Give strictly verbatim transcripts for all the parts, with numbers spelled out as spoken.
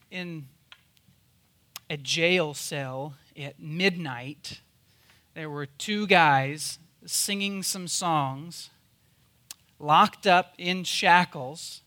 in a jail cell at midnight, there were two guys singing some songs, locked up in shackles,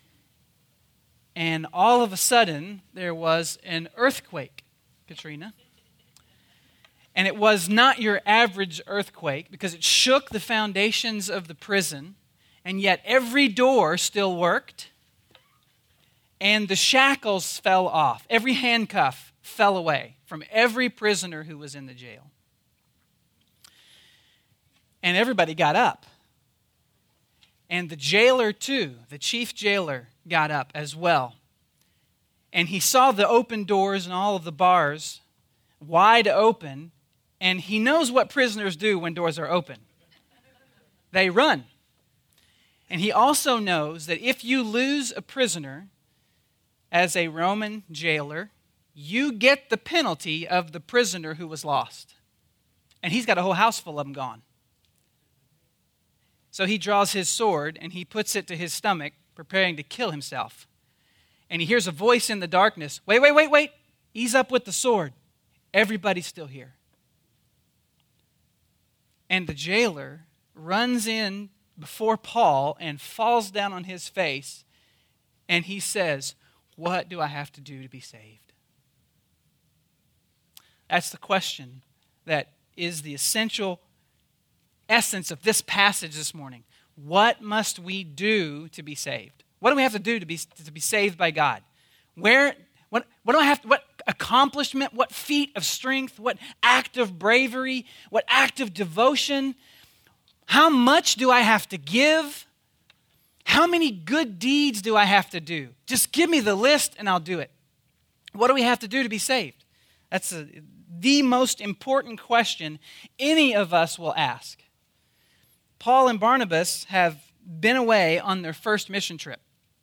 and all of a sudden there was an earthquake, Katrina. And it was not your average earthquake because it shook the foundations of the prison, and yet every door still worked, and the shackles fell off. Every handcuff fell away from every prisoner who was in the jail. And everybody got up. And the jailer too, the chief jailer, got up as well. And he saw the open doors and all of the bars wide open, and he knows what prisoners do when doors are open. They run. And he also knows that if you lose a prisoner as a Roman jailer, you get the penalty of the prisoner who was lost. And he's got a whole house full of them gone. So he draws his sword and he puts it to his stomach, preparing to kill himself. And he hears a voice in the darkness, wait, wait, wait, wait, ease up with the sword. Everybody's still here. And the jailer runs in before Paul and falls down on his face, and he says, what do I have to do to be saved? That's the question that is the essential essence of this passage this morning. What must we do to be saved? What do we have to do to be to be saved by God? Where what what do I have to, what accomplishment, what feat of strength, what act of bravery, what act of devotion? How much do I have to give? How many good deeds do I have to do? Just give me the list and I'll do it. What do we have to do to be saved? That's a, the most important question any of us will ask. Paul and Barnabas have been away on their first mission trip.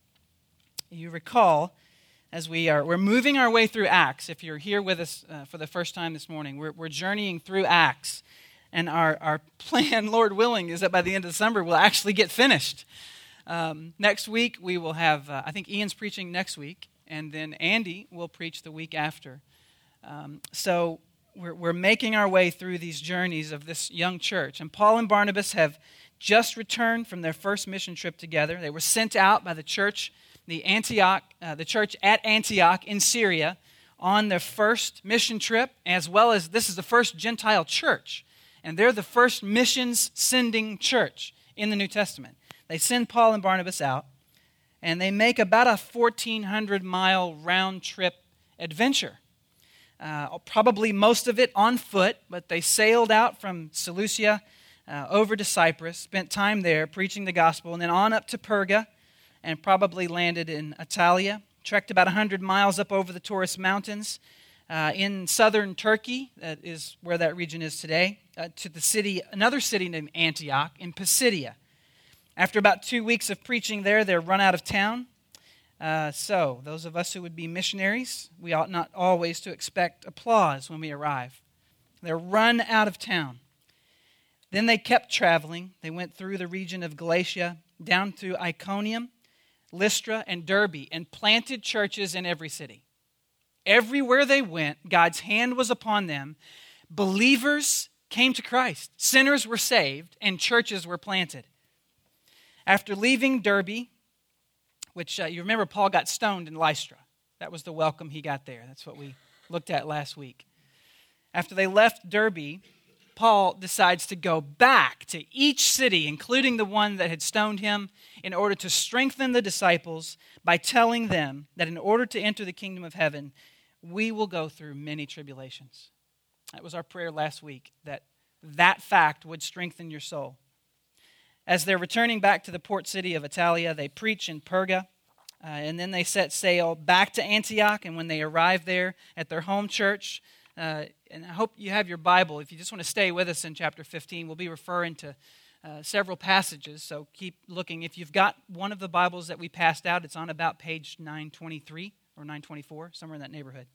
You recall, as we are we're moving our way through Acts. If you're here with us uh, for the first time this morning, we're, we're journeying through Acts. And our, our plan, Lord willing, is that by the end of December, we'll actually get finished. Um, next week, we will have, uh, I think Ian's preaching next week, and then Andy will preach the week after. Um, so we're, we're making our way through these journeys of this young church. And Paul and Barnabas have just returned from their first mission trip together. They were sent out by the church, the Antioch, uh, the church at Antioch in Syria, on their first mission trip, as well as this is the first Gentile church. And they're the first missions sending church in the New Testament. They send Paul and Barnabas out, and they make about a fourteen hundred mile round trip adventure. Uh, probably most of it on foot, but they sailed out from Seleucia uh, over to Cyprus, spent time there preaching the gospel, and then on up to Perga, and probably landed in Attalia, trekked about one hundred miles up over the Taurus Mountains, Uh, in southern Turkey, that is where that region is today, uh, to the city, another city named Antioch in Pisidia. After about two weeks of preaching there, they're run out of town. Uh, so, those of us who would be missionaries, we ought not always to expect applause when we arrive. They're run out of town. Then they kept traveling. They went through the region of Galatia, down to Iconium, Lystra, and Derbe, and planted churches in every city. Everywhere they went, God's hand was upon them. Believers came to Christ. Sinners were saved, and churches were planted. After leaving Derbe, which uh, you remember Paul got stoned in Lystra. That was the welcome he got there. That's what we looked at last week. After they left Derbe, Paul decides to go back to each city, including the one that had stoned him, in order to strengthen the disciples by telling them that in order to enter the kingdom of heaven, we will go through many tribulations. That was our prayer last week, that that fact would strengthen your soul. As they're returning back to the port city of Attalia, they preach in Perga, uh, and then they set sail back to Antioch, and when they arrive there at their home church, uh, and I hope you have your Bible. If you just want to stay with us in chapter fifteen, we'll be referring to uh, several passages, so keep looking. If you've got one of the Bibles that we passed out, it's on about page nine twenty-three or nine twenty-four, somewhere in that neighborhood.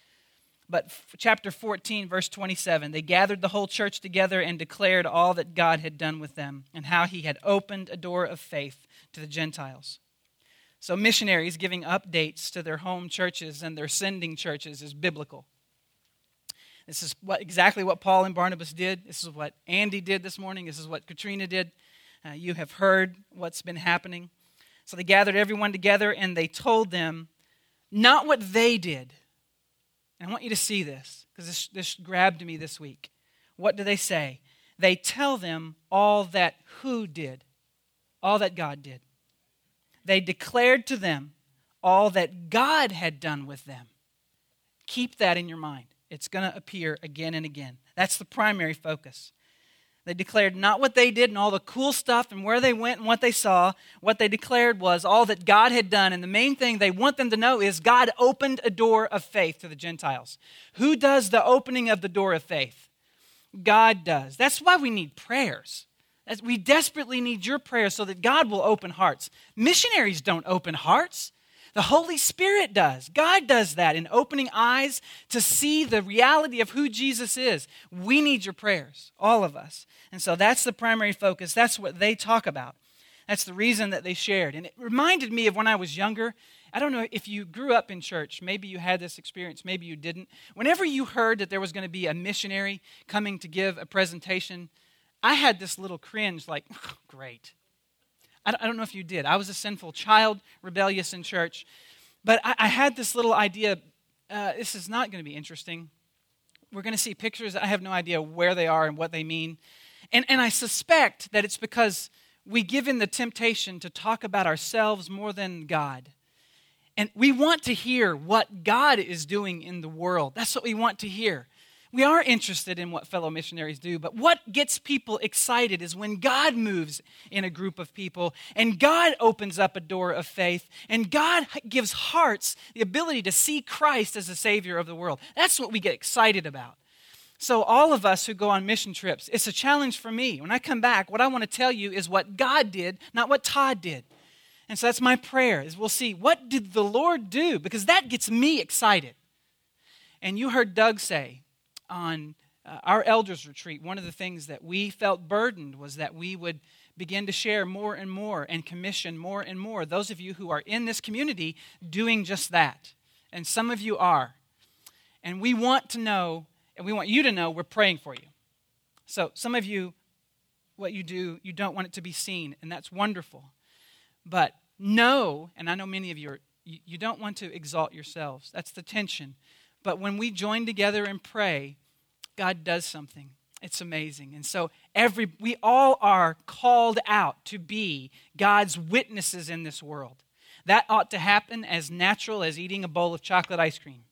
But f- chapter fourteen, verse twenty-seven, they gathered the whole church together and declared all that God had done with them and how he had opened a door of faith to the Gentiles. So missionaries giving updates to their home churches and their sending churches is biblical. This is what, exactly what Paul and Barnabas did. This is what Andy did this morning. This is what Katrina did. Uh, you have heard what's been happening. So they gathered everyone together and they told them not what they did. And I want you to see this because this, this grabbed me this week. What do they say? They tell them all that who did, all that God did. They declared to them all that God had done with them. Keep that in your mind. It's going to appear again and again. That's the primary focus. They declared not what they did and all the cool stuff and where they went and what they saw. What they declared was all that God had done. And the main thing they want them to know is God opened a door of faith to the Gentiles. Who does the opening of the door of faith? God does. That's why we need prayers. As we desperately need your prayers so that God will open hearts. Missionaries don't open hearts. The Holy Spirit does. God does that in opening eyes to see the reality of who Jesus is. We need your prayers, all of us. And so that's the primary focus. That's what they talk about. That's the reason that they shared. And it reminded me of when I was younger. I don't know if you grew up in church. Maybe you had this experience. Maybe you didn't. Whenever you heard that there was going to be a missionary coming to give a presentation, I had this little cringe like, oh, great. I don't know if you did. I was a sinful child, rebellious in church. But I, I had this little idea, uh, this is not going to be interesting. We're going to see pictures. I have no idea where they are and what they mean. And, and I suspect that it's because we give in the temptation to talk about ourselves more than God. And we want to hear what God is doing in the world. That's what we want to hear. We are interested in what fellow missionaries do, but what gets people excited is when God moves in a group of people and God opens up a door of faith and God gives hearts the ability to see Christ as the Savior of the world. That's what we get excited about. So all of us who go on mission trips, it's a challenge for me. When I come back, what I want to tell you is what God did, not what Todd did. And so that's my prayer, is we'll see what did the Lord do, because that gets me excited. And you heard Doug say, on uh, our elders retreat, one of the things that we felt burdened was that we would begin to share more and more and commission more and more. Those of you who are in this community doing just that. And some of you are. And we want to know, and we want you to know we're praying for you. So some of you, what you do, you don't want it to be seen, and that's wonderful. But know, and I know many of you are, you, you don't want to exalt yourselves. That's the tension. But when we join together and pray, God does something. It's amazing. And so every we all are called out to be God's witnesses in this world. That ought to happen as natural as eating a bowl of chocolate ice cream.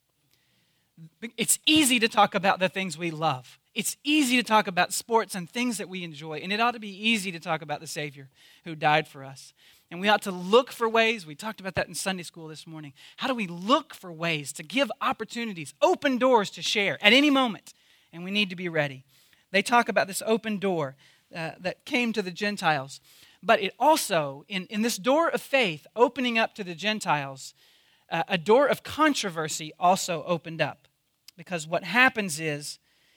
It's easy to talk about the things we love. It's easy to talk about sports and things that we enjoy. And it ought to be easy to talk about the Savior who died for us. And we ought to look for ways, we talked about that in Sunday school this morning. How do we look for ways to give opportunities, open doors to share at any moment? And we need to be ready. They talk about this open door uh, that came to the Gentiles. But it also, in, in this door of faith opening up to the Gentiles, uh, a door of controversy also opened up. Because what happens is,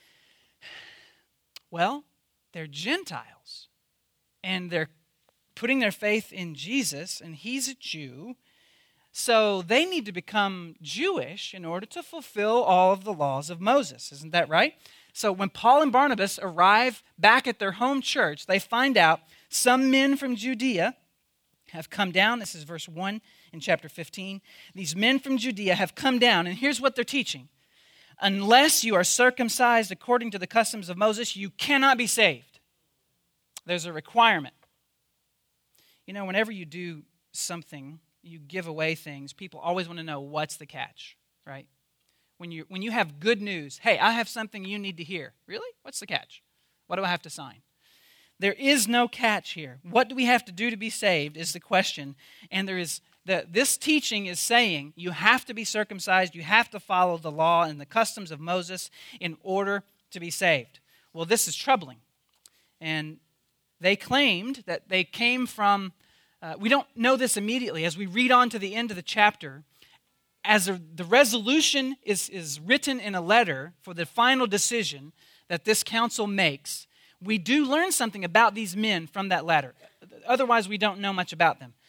well, they're Gentiles. And they're putting their faith in Jesus, and he's a Jew. So they need to become Jewish in order to fulfill all of the laws of Moses. Isn't that right? So when Paul and Barnabas arrive back at their home church, they find out some men from Judea have come down. This is verse one in chapter fifteen. These men from Judea have come down, and here's what they're teaching. Unless you are circumcised according to the customs of Moses, you cannot be saved. There's a requirement. You know, whenever you do something, you give away things, people always want to know what's the catch, right? When you when you have good news, hey, I have something you need to hear. Really? What's the catch? What do I have to sign? There is no catch here. What do we have to do to be saved is the question. And there is the, this teaching is saying you have to be circumcised, you have to follow the law and the customs of Moses in order to be saved. Well, this is troubling. And they claimed that they came from, uh, we don't know this immediately. As we read on to the end of the chapter, as a, the resolution is, is written in a letter for the final decision that this council makes, we do learn something about these men from that letter. Otherwise, we don't know much about them.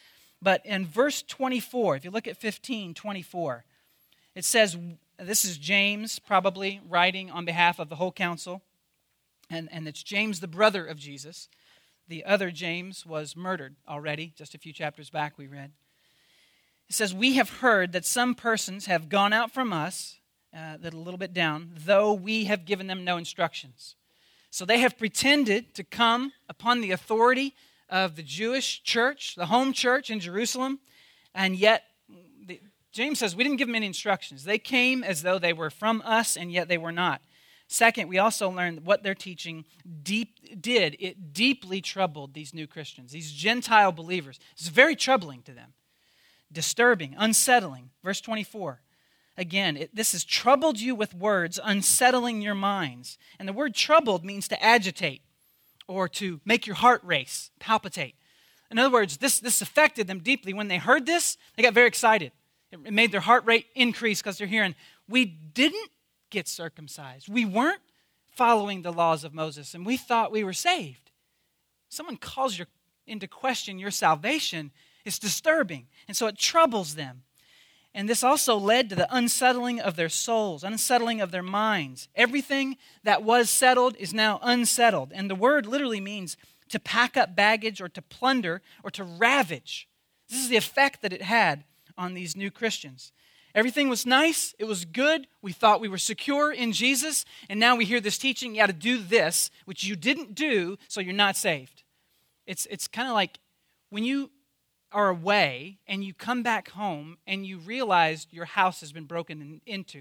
But in verse twenty-four, if you look at fifteen twenty-four, it says, this is James probably writing on behalf of the whole council, and, and it's James, the brother of Jesus. The other James was murdered already, just a few chapters back we read. It says, we have heard that some persons have gone out from us, uh, that a little bit down, though we have given them no instructions. So they have pretended to come upon the authority of the Jewish church, the home church in Jerusalem, and yet the, James says we didn't give them any instructions. They came as though they were from us, and yet they were not. Second, we also learned that what their teaching deep, did, it deeply troubled these new Christians, these Gentile believers. It's very troubling to them, disturbing, unsettling. Verse twenty-four, again, it, this has troubled you with words, unsettling your minds. And the word troubled means to agitate or to make your heart race, palpitate. In other words, this, this affected them deeply. When they heard this, they got very excited. It made their heart rate increase because they're hearing, we didn't get circumcised. We weren't following the laws of Moses, and we thought we were saved. Someone calls you into question your salvation. It's disturbing, and so it troubles them. And this also led to the unsettling of their souls, unsettling of their minds. Everything that was settled is now unsettled, and the word literally means to pack up baggage or to plunder or to ravage. This is the effect that it had on these new Christians. Everything was nice. It was good. We thought we were secure in Jesus. And now we hear this teaching, you got to do this, which you didn't do, so you're not saved. It's, it's kind of like when you are away and you come back home and you realize your house has been broken in, into.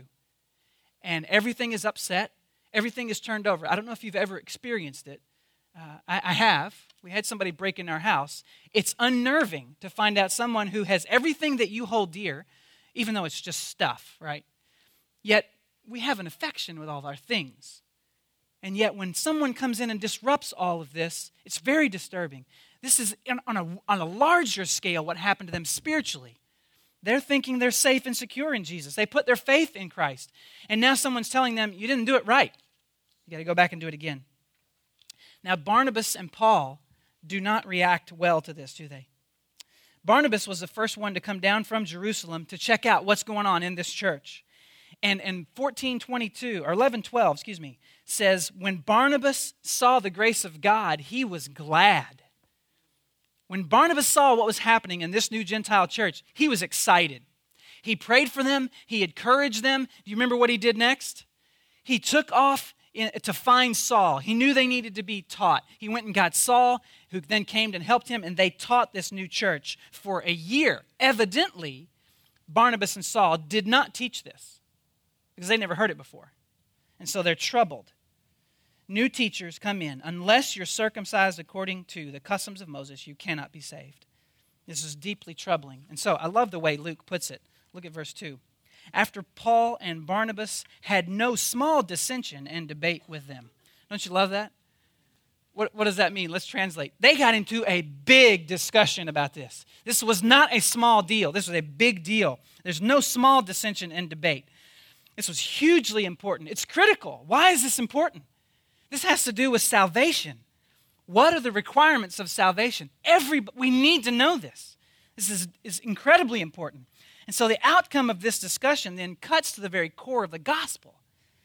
And everything is upset. Everything is turned over. I don't know if you've ever experienced it. Uh, I, I have. We had somebody break in our house. It's unnerving to find out someone who has everything that you hold dear, even though it's just stuff, right? Yet we have an affection with all of our things. And yet when someone comes in and disrupts all of this, it's very disturbing. This is on a, on a larger scale what happened to them spiritually. They're thinking they're safe and secure in Jesus. They put their faith in Christ. And now someone's telling them, you didn't do it right. You got to go back and do it again. Now Barnabas and Paul do not react well to this, do they? Barnabas was the first one to come down from Jerusalem to check out what's going on in this church. And in fourteen twenty-two, or eleven twelve, excuse me, says, when Barnabas saw the grace of God, he was glad. When Barnabas saw what was happening in this new Gentile church, he was excited. He prayed for them. He encouraged them. Do you remember what he did next? He took off in, to find Saul. He knew they needed to be taught. He went and got Saul, who then came and helped him, and they taught this new church for a year. Evidently, Barnabas and Saul did not teach this because they never heard it before. And so they're troubled. New teachers come in. Unless you're circumcised according to the customs of Moses, you cannot be saved. This is deeply troubling. And so I love the way Luke puts it. Look at verse two. After Paul and Barnabas had no small dissension and debate with them. Don't you love that? What, what does that mean? Let's translate. They got into a big discussion about this. This was not a small deal. This was a big deal. There's no small dissension and debate. This was hugely important. It's critical. Why is this important? This has to do with salvation. What are the requirements of salvation? Every, we need to know this. This is, is incredibly important. And so the outcome of this discussion then cuts to the very core of the gospel.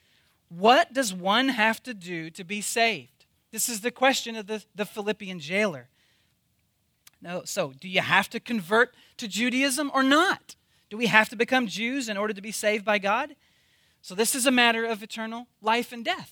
What does one have to do to be saved? This is the question of the, the Philippian jailer. No, so do you have to convert to Judaism or not? Do we have to become Jews in order to be saved by God? So this is a matter of eternal life and death.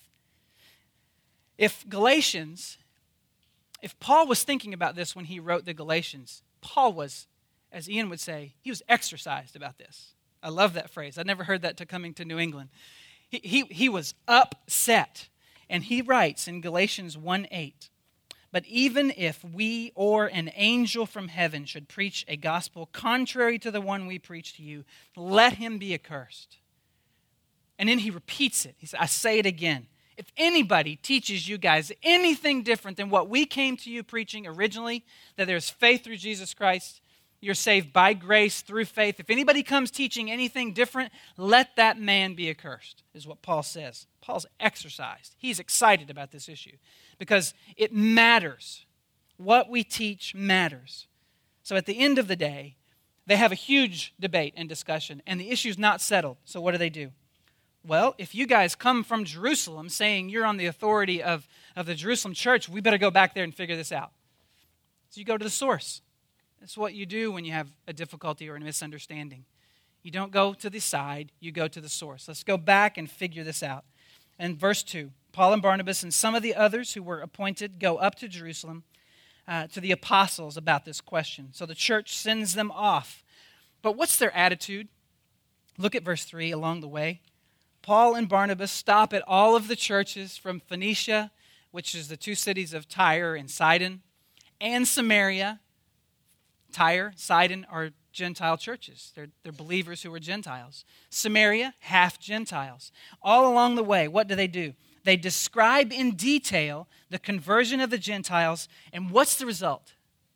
If Galatians, if Paul was thinking about this when he wrote the Galatians, Paul was, as Ian would say, he was exercised about this. I love that phrase. I never heard that till coming to New England. He, he, he was upset. And he writes in Galatians one eight, but even if we or an angel from heaven should preach a gospel contrary to the one we preach to you, let him be accursed. And then he repeats it. He said, I say it again. If anybody teaches you guys anything different than what we came to you preaching originally, that there's faith through Jesus Christ, you're saved by grace through faith. If anybody comes teaching anything different, let that man be accursed, is what Paul says. Paul's exercised. He's excited about this issue because it matters. What we teach matters. So at the end of the day, they have a huge debate and discussion, and the issue's not settled. So what do they do? Well, if you guys come from Jerusalem saying you're on the authority of, of the Jerusalem church, we better go back there and figure this out. So you go to the source. That's what you do when you have a difficulty or a misunderstanding. You don't go to the side, you go to the source. Let's go back and figure this out. And verse two, Paul and Barnabas and some of the others who were appointed go up to Jerusalem uh, to the apostles about this question. So the church sends them off. But what's their attitude? Look at verse three along the way. Paul and Barnabas stop at all of the churches from Phoenicia, which is the two cities of Tyre and Sidon, and Samaria. Tyre, Sidon are Gentile churches. They're, they're believers who are Gentiles. Samaria, half Gentiles. All along the way, what do they do? They describe in detail the conversion of the Gentiles, and what's the result?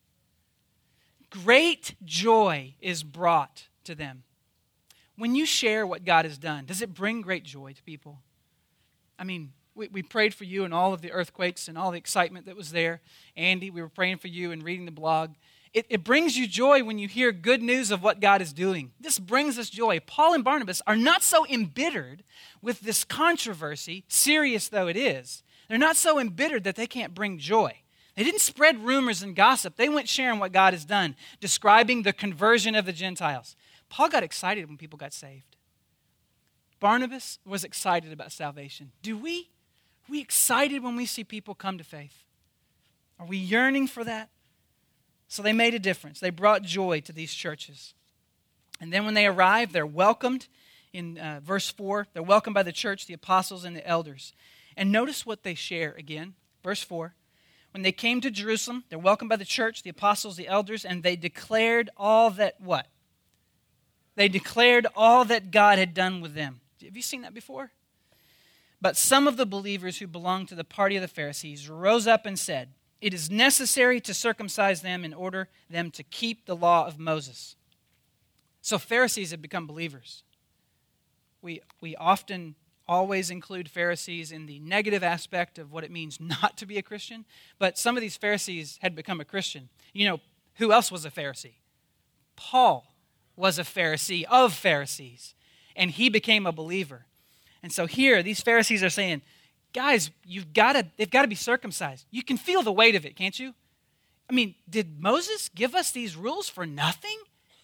Great joy is brought to them. When you share what God has done, does it bring great joy to people? I mean, we, we prayed for you and all of the earthquakes and all the excitement that was there. Andy, we were praying for you and reading the blog. It, it brings you joy when you hear good news of what God is doing. This brings us joy. Paul and Barnabas are not so embittered with this controversy, serious though it is. They're not so embittered that they can't bring joy. They didn't spread rumors and gossip. They went sharing what God has done, describing the conversion of the Gentiles. Paul got excited when people got saved. Barnabas was excited about salvation. Do we? Are we excited when we see people come to faith? Are we yearning for that? So they made a difference. They brought joy to these churches. And then when they arrived, they're welcomed in uh, verse four. They're welcomed by the church, the apostles, and the elders. And notice what they share again. Verse four. When they came to Jerusalem, they're welcomed by the church, the apostles, the elders, and they declared all that what? They declared all that God had done with them. Have you seen that before? But some of the believers who belonged to the party of the Pharisees rose up and said, "It is necessary to circumcise them in order them to keep the law of Moses." So Pharisees have become believers. We, we often always include Pharisees in the negative aspect of what it means not to be a Christian. But some of these Pharisees had become a Christian. You know, who else was a Pharisee? Paul was a Pharisee of Pharisees, and he became a believer. And so here, these Pharisees are saying, guys, you've got to, they've got to be circumcised. You can feel the weight of it, can't you? I mean, did Moses give us these rules for nothing?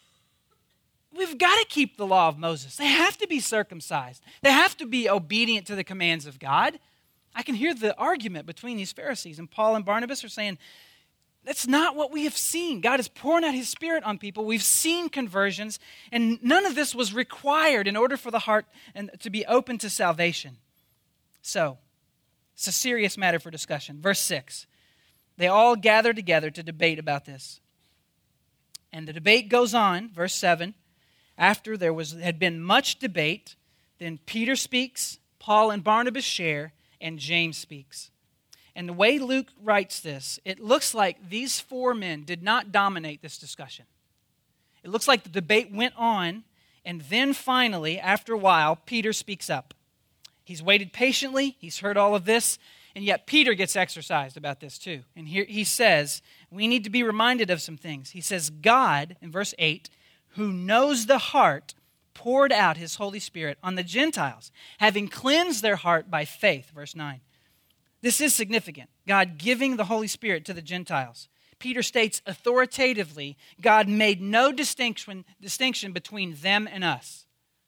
We've got to keep the law of Moses. They have to be circumcised. They have to be obedient to the commands of God. I can hear the argument between these Pharisees, and Paul and Barnabas are saying, that's not what we have seen. God is pouring out his Spirit on people. We've seen conversions, and none of this was required in order for the heart and to be open to salvation. So, it's a serious matter for discussion. Verse six, they all gather together to debate about this. And the debate goes on, verse seven, after there was had been much debate, then Peter speaks, Paul and Barnabas share, and James speaks. And the way Luke writes this, it looks like these four men did not dominate this discussion. It looks like the debate went on, and then finally, after a while, Peter speaks up. He's waited patiently, he's heard all of this, and yet Peter gets exercised about this too. And here he says, we need to be reminded of some things. He says, God, in verse eight, who knows the heart, poured out his Holy Spirit on the Gentiles, having cleansed their heart by faith, verse nine. This is significant, God giving the Holy Spirit to the Gentiles. Peter states authoritatively, God made no distinction, distinction between them and us.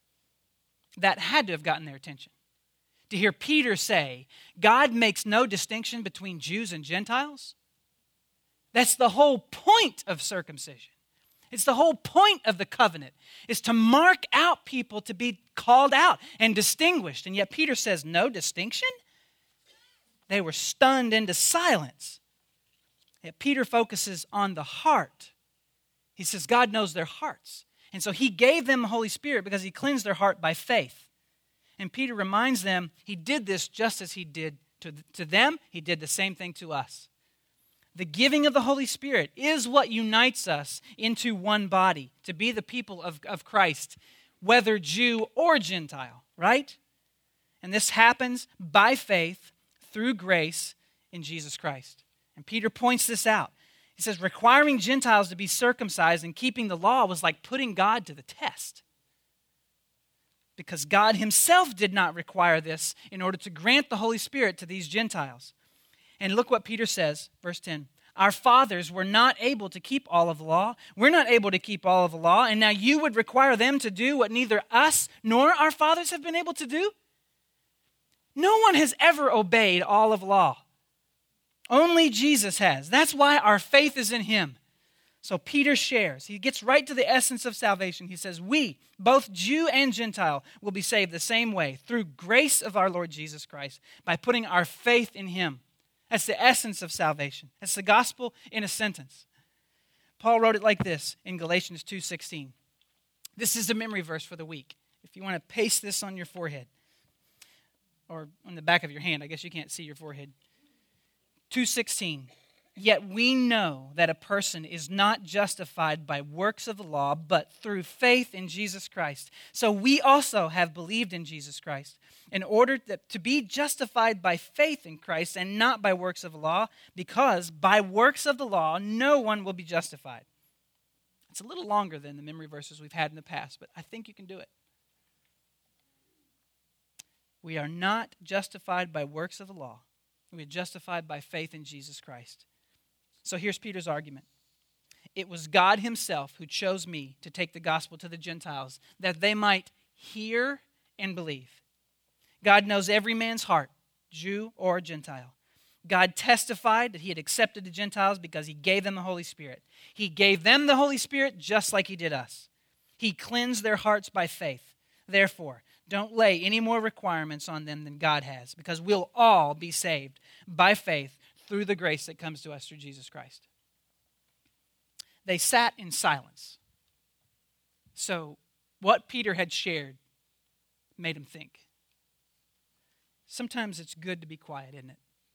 That had to have gotten their attention. To hear Peter say, God makes no distinction between Jews and Gentiles? That's the whole point of circumcision. It's the whole point of the covenant, is to mark out people to be called out and distinguished. And yet Peter says, no distinction? They were stunned into silence. Yet Peter focuses on the heart. He says God knows their hearts. And so he gave them the Holy Spirit because he cleansed their heart by faith. And Peter reminds them he did this just as he did to, to them. He did the same thing to us. The giving of the Holy Spirit is what unites us into one body, to be the people of, of Christ, whether Jew or Gentile, right? And this happens by faith through grace in Jesus Christ. And Peter points this out. He says requiring Gentiles to be circumcised and keeping the law was like putting God to the test. Because God himself did not require this in order to grant the Holy Spirit to these Gentiles. And look what Peter says, verse ten. Our fathers were not able to keep all of the law. We're not able to keep all of the law. And now you would require them to do what neither us nor our fathers have been able to do? No one has ever obeyed all of law. Only Jesus has. That's why our faith is in him. So Peter shares. He gets right to the essence of salvation. He says, we, both Jew and Gentile, will be saved the same way, through grace of our Lord Jesus Christ, by putting our faith in him. That's the essence of salvation. That's the gospel in a sentence. Paul wrote it like this in Galatians two sixteen. This is the memory verse for the week. If you want to paste this on your forehead, or on the back of your hand, I guess you can't see your forehead. two sixteen. Yet we know that a person is not justified by works of the law, but through faith in Jesus Christ. So we also have believed in Jesus Christ, in order that, to be justified by faith in Christ and not by works of the law, because by works of the law no one will be justified. It's a little longer than the memory verses we've had in the past, but I think you can do it. We are not justified by works of the law. We are justified by faith in Jesus Christ. So here's Peter's argument. It was God himself who chose me to take the gospel to the Gentiles, that they might hear and believe. God knows every man's heart, Jew or Gentile. God testified that he had accepted the Gentiles because he gave them the Holy Spirit. He gave them the Holy Spirit just like he did us. He cleansed their hearts by faith. Therefore, don't lay any more requirements on them than God has, because we'll all be saved by faith through the grace that comes to us through Jesus Christ. They sat in silence. So what Peter had shared made him think. Sometimes it's good to be quiet, isn't it?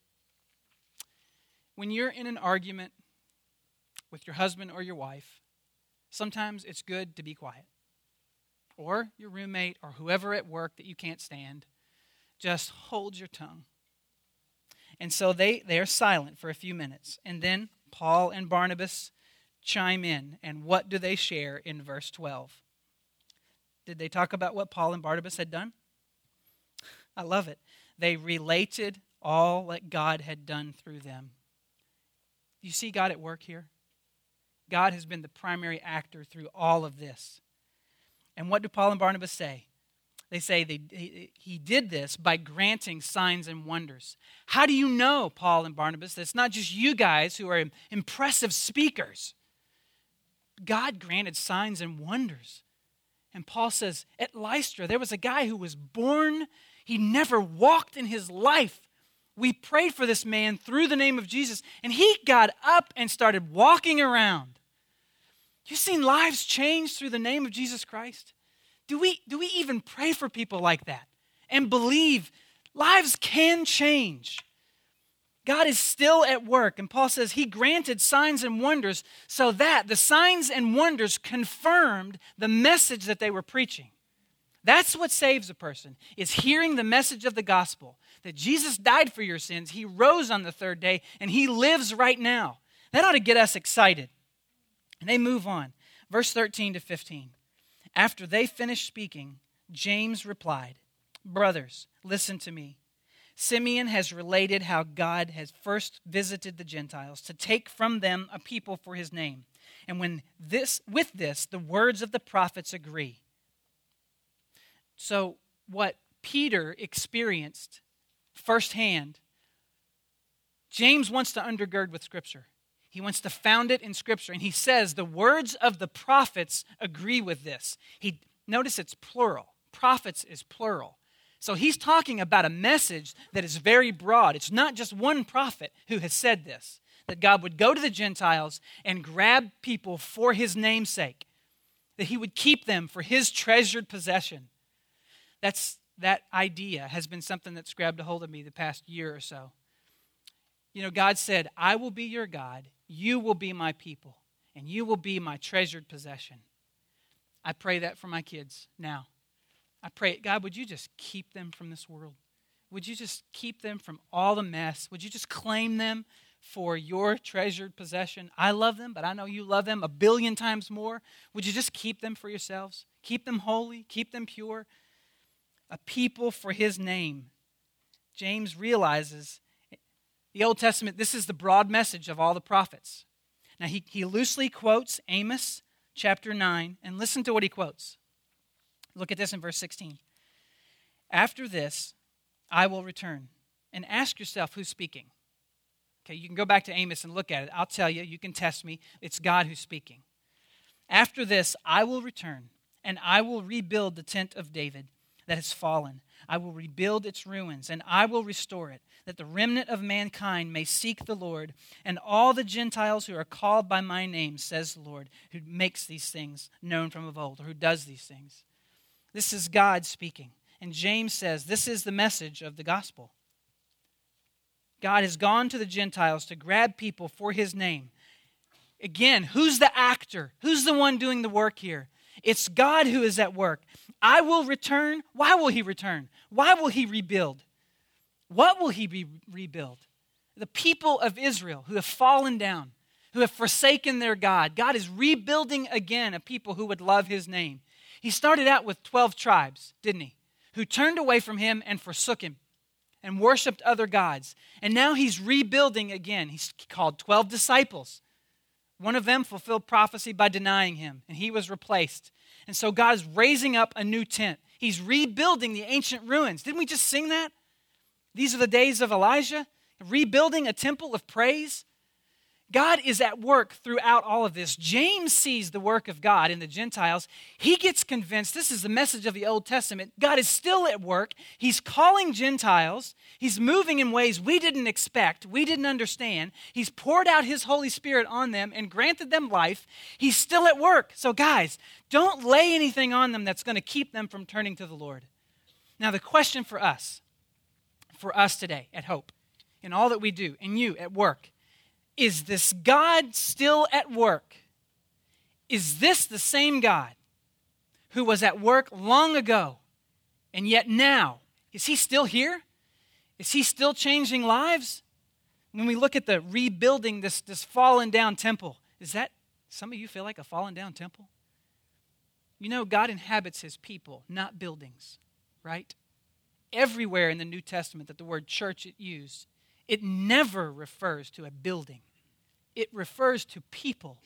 When you're in an argument with your husband or your wife, sometimes it's good to be quiet. Or your roommate or whoever at work that you can't stand, just hold your tongue. And so they, they are silent for a few minutes. And then Paul and Barnabas chime in. And what do they share in verse twelve? Did they talk about what Paul and Barnabas had done? I love it. They related all that God had done through them. You see God at work here? God has been the primary actor through all of this. And what do Paul and Barnabas say? They say they, he, he did this by granting signs and wonders. How do you know, Paul and Barnabas, that it's not just you guys who are impressive speakers? God granted signs and wonders. And Paul says, at Lystra, there was a guy who was born. He never walked in his life. We prayed for this man through the name of Jesus, and he got up and started walking around. You've seen lives change through the name of Jesus Christ? Do we, do we even pray for people like that and believe lives can change? God is still at work, and Paul says he granted signs and wonders so that the signs and wonders confirmed the message that they were preaching. That's what saves a person, is hearing the message of the gospel, that Jesus died for your sins, he rose on the third day, and he lives right now. That ought to get us excited. And they move on. Verse thirteen to fifteen. After they finished speaking, James replied, brothers, listen to me. Simeon has related how God has first visited the Gentiles to take from them a people for his name. And when this, with this, the words of the prophets agree. So what Peter experienced firsthand, James wants to undergird with Scripture. He wants to found it in Scripture. And he says the words of the prophets agree with this. He notice it's plural. Prophets is plural. So he's talking about a message that is very broad. It's not just one prophet who has said this, that God would go to the Gentiles and grab people for his name's sake, that he would keep them for his treasured possession. That's, that idea has been something that's grabbed a hold of me the past year or so. You know, God said, I will be your God, you will be my people, and you will be my treasured possession. I pray that for my kids now. I pray, God, would you just keep them from this world? Would you just keep them from all the mess? Would you just claim them for your treasured possession. I love them, but I know you love them a billion times more. Would you just keep them for yourselves? Keep them holy, keep them pure. A people for his name. James realizes the Old Testament, this is the broad message of all the prophets. Now, he, he loosely quotes Amos chapter nine, and listen to what he quotes. Look at this in verse sixteen. After this, I will return. And ask yourself who's speaking. Okay, you can go back to Amos and look at it. I'll tell you, you can test me. It's God who's speaking. After this, I will return, and I will rebuild the tent of David that has fallen. I will rebuild its ruins, and I will restore it, that the remnant of mankind may seek the Lord, and all the Gentiles who are called by my name, says the Lord, who makes these things known from of old, or who does these things. This is God speaking. And James says this is the message of the gospel. God has gone to the Gentiles to grab people for his name. Again, who's the actor? Who's the one doing the work here? It's God who is at work. I will return. Why will he return? Why will he rebuild? What will he re- rebuild? The people of Israel who have fallen down, who have forsaken their God. God is rebuilding again a people who would love his name. He started out with twelve tribes, didn't he? Who turned away from him and forsook him and worshiped other gods. And now he's rebuilding again. He's called twelve disciples. One of them fulfilled prophecy by denying him, and he was replaced. And so God is raising up a new tent. He's rebuilding the ancient ruins. Didn't we just sing that? These are the days of Elijah, rebuilding a temple of praise. God is at work throughout all of this. James sees the work of God in the Gentiles. He gets convinced, this is the message of the Old Testament, God is still at work. He's calling Gentiles. He's moving in ways we didn't expect, we didn't understand. He's poured out his Holy Spirit on them and granted them life. He's still at work. So guys, don't lay anything on them that's going to keep them from turning to the Lord. Now the question for us, for us today at Hope, in all that we do, and you at work, is this God still at work? Is this the same God who was at work long ago, and yet now, is he still here? Is he still changing lives? When we look at the rebuilding this, this fallen down temple, is that, some of you feel like a fallen down temple? You know, God inhabits his people, not buildings, right? Everywhere in the New Testament that the word church is used, it never refers to a building. It refers to people.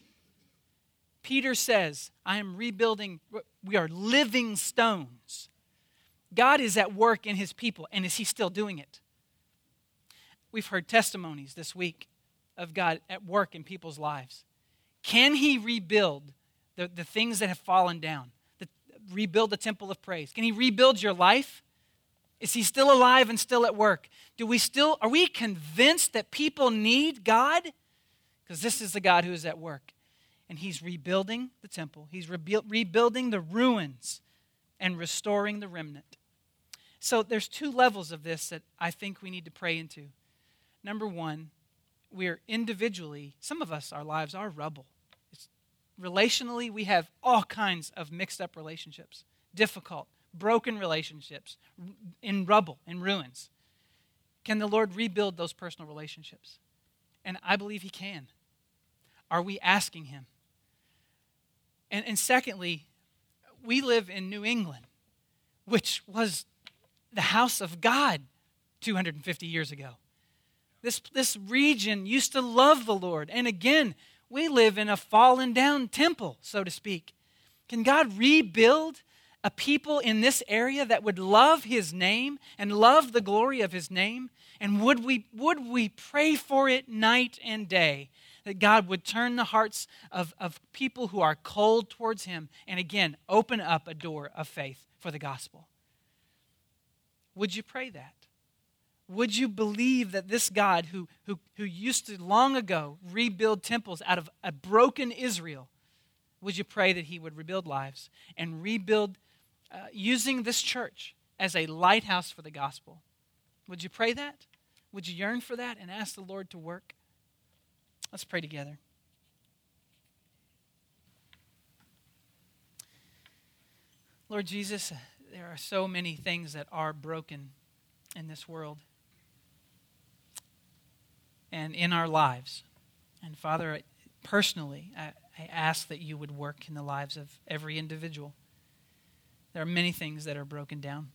Peter says, I am rebuilding, we are living stones. God is at work in his people, and is he still doing it? We've heard testimonies this week of God at work in people's lives. Can he rebuild the, the things that have fallen down? The, rebuild the temple of praise? Can he rebuild your life? Is he still alive and still at work? Do we still, are we convinced that people need God? Because this is the God who is at work. And he's rebuilding the temple. He's rebu- rebuilding the ruins and restoring the remnant. So there's two levels of this that I think we need to pray into. Number one, we're individually, some of us, our lives are rubble. It's, relationally, we have all kinds of mixed up relationships, difficult, broken relationships, in rubble, in ruins. Can the Lord rebuild those personal relationships? And I believe he can. Are we asking him? And, and secondly, we live in New England, which was the house of God two hundred fifty years ago. This, this region used to love the Lord. And again, we live in a fallen down temple, so to speak. Can God rebuild a people in this area that would love his name and love the glory of his name? And would we, would we pray for it night and day, that God would turn the hearts of, of people who are cold towards him and again, open up a door of faith for the gospel? Would you pray that? Would you believe that this God who, who, who used to long ago rebuild temples out of a broken Israel, would you pray that he would rebuild lives and rebuild uh, using this church as a lighthouse for the gospel? Would you pray that? Would you yearn for that and ask the Lord to work? Let's pray together. Lord Jesus, there are so many things that are broken in this world. and in our lives. And Father, personally, I, I ask that you would work in the lives of every individual. There are many things that are broken down,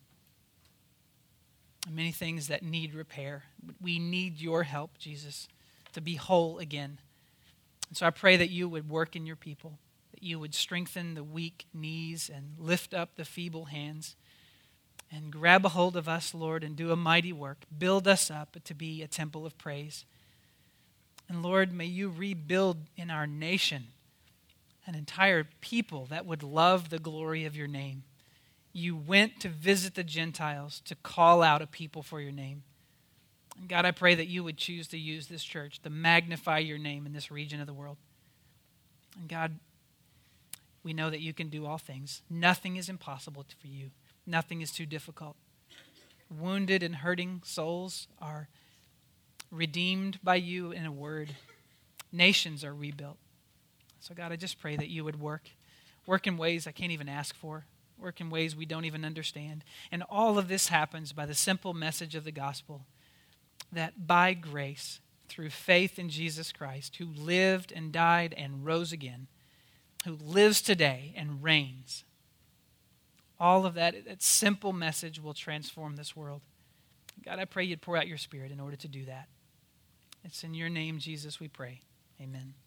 many things that need repair. We need your help, Jesus, to be whole again. And so I pray that you would work in your people, that you would strengthen the weak knees and lift up the feeble hands, and grab a hold of us, Lord, and do a mighty work. Build us up to be a temple of praise. And Lord, may you rebuild in our nation an entire people that would love the glory of your name. You went to visit the Gentiles to call out a people for your name. And God, I pray that you would choose to use this church to magnify your name in this region of the world. And God, we know that you can do all things. Nothing is impossible for you. Nothing is too difficult. Wounded and hurting souls are redeemed by you in a word. Nations are rebuilt. So God, I just pray that you would work, work in ways I can't even ask for, work in ways we don't even understand. And all of this happens by the simple message of the gospel, that by grace, through faith in Jesus Christ, who lived and died and rose again, who lives today and reigns, all of that, that simple message will transform this world. God, I pray you'd pour out your Spirit in order to do that. It's in your name, Jesus, we pray. Amen.